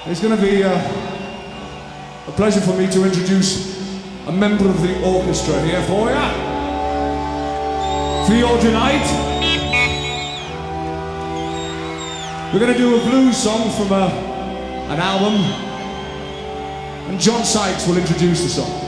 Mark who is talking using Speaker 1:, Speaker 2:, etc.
Speaker 1: It's going to be a pleasure for me to introduce a member of the orchestra here for you. For you tonight. We're going to do a blues song from an album, and John Sykes will introduce the song.